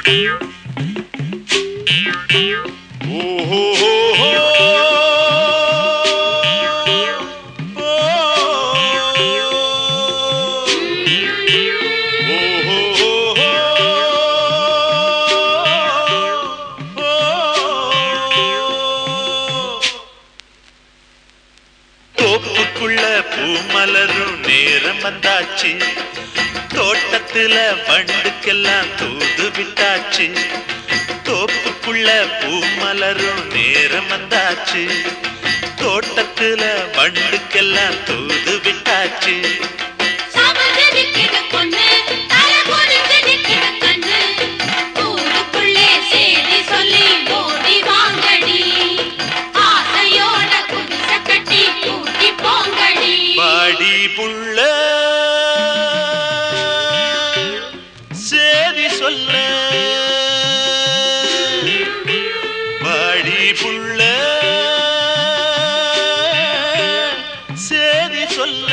பூமலரும் நேரம் வந்தாச்சு, தோட்டத்துல வண்டுக்கெல்லாம் தூது விட்டாச்சு. தோப்புக்குள்ள பூமலரும் நேரம் வந்தாச்சு, தோட்டத்துல வண்டுக்கெல்லாம் தூது விட்டாச்சு. பாடி புள்ள சேதி சொல்ல, பாடி புள்ள சேதி சொல்ல.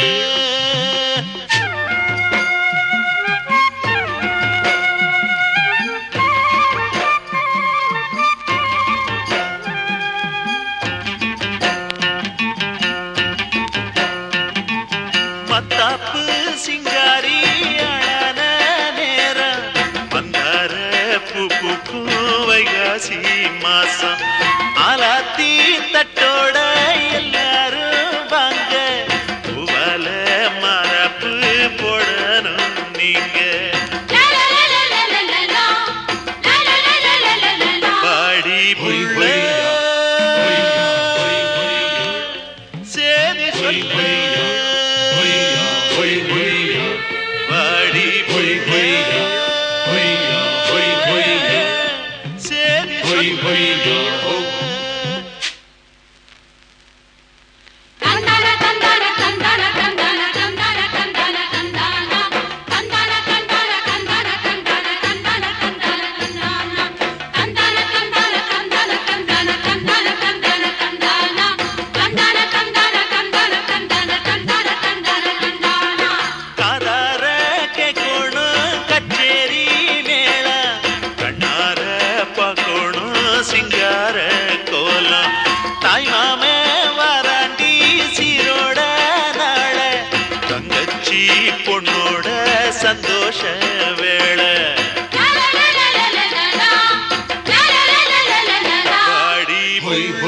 மத்தாப்பு சிங்காரி அழன நேரம் வந்தார பூ வைகாசி மாசம். ஆலாத்தி தட்டோட எல்லாரும் வாங்க, பூவால மரப்பு போடணும் நீங்க. பாடி புள்ள சேதி சொல்ல, வாடி புள்ள சேதி சொல்ல. சிங்கார கோலம் தாய் மாமே வாராண்டி சீரோட நாள, தங்கச்சி பொண்ணோட சந்தோஷ வேளை. பாடி புள்ள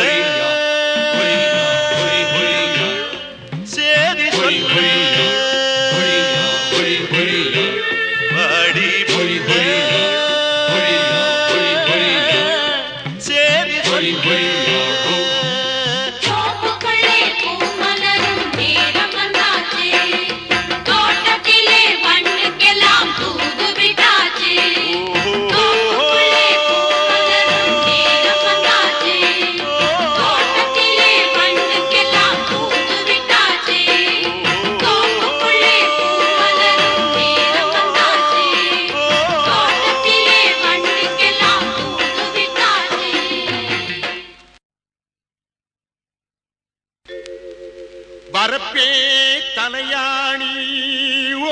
சேதி சொல்ல, பாடி புள்ள சேதி சொல்ல. வரப்பே தலையாணி ஓ,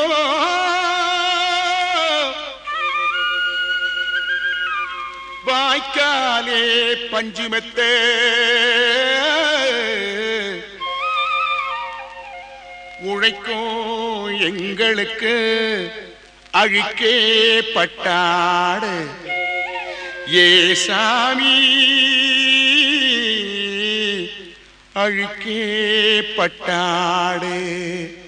வாய்க்காலே பஞ்சுமெத்தே, உழைக்கும் எங்களுக்கு அழிக்கே பட்டாடு ஏ சாமி, அழுக்கே பட்டாடு.